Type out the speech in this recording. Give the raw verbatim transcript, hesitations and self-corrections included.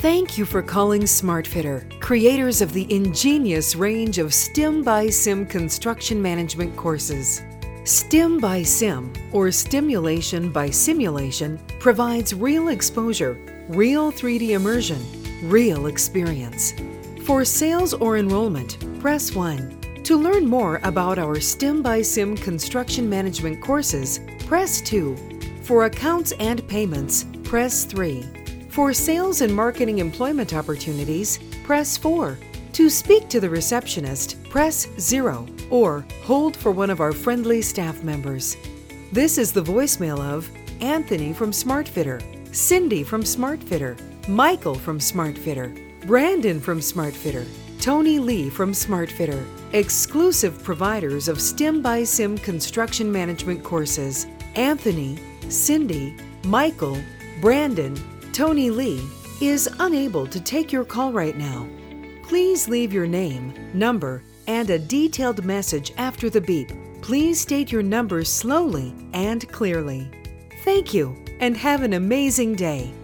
Thank you for calling SmartFitter, creators of the ingenious range of STEM by Sim construction management courses. STEM by Sim, or Stimulation by Simulation, provides real exposure, real three D immersion, real experience. For sales or enrollment, press one. To learn more about our STEM by Sim construction management courses, press two. For accounts and payments, press three. For sales and marketing employment opportunities, press four. To speak to the receptionist, press zero or hold for one of our friendly staff members. This is the voicemail of Anthony from SmartFitter, Cindy from SmartFitter, Michael from SmartFitter, Brandon from SmartFitter, Tony Lee from SmartFitter, exclusive providers of STEM by Sim construction management courses. Anthony, Cindy, Michael, Brandon, Tony Lee is unable to take your call right now. Please leave your name, number, and a detailed message after the beep. Please state your number slowly and clearly. Thank you, and have an amazing day.